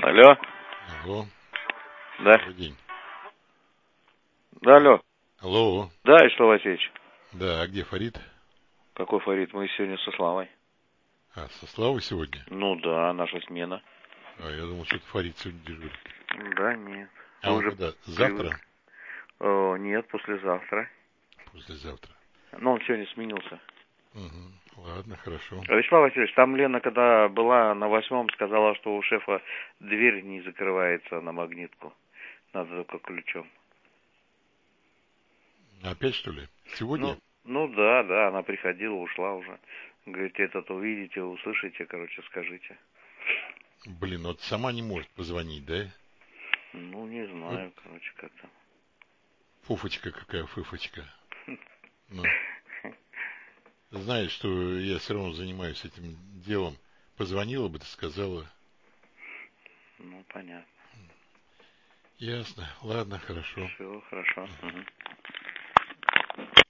Алло. Алло. Да. Добрый день. Да, алло. Алло. Да, Вячеслав Васильевич. Да, а где Фарид? Какой Фарид? Мы сегодня со Славой. А, со Славой сегодня? Ну да, наша смена. А, я думал, что это Фарид сегодня дежурит. Да, нет. А Вы он уже когда? привык. Завтра? Нет, послезавтра. Послезавтра. Но он сегодня сменился. Угу. Ладно, хорошо. Вячеслав Васильевич, там Лена, когда была на 8-м, сказала, что у шефа дверь не закрывается на магнитку. Надо только ключом. Опять, что ли? Сегодня? Ну да, она приходила, ушла уже. Говорит, этот увидите, услышите, скажите. Блин, вот сама не может позвонить, да? Ну, не Вот знаю, как там. фуфочка какая, фыфочка. Ну, знаешь, что я все равно занимаюсь этим делом. Позвонила бы, ты сказала. Ну, понятно. Ясно. Ладно, хорошо. Все, хорошо. Угу.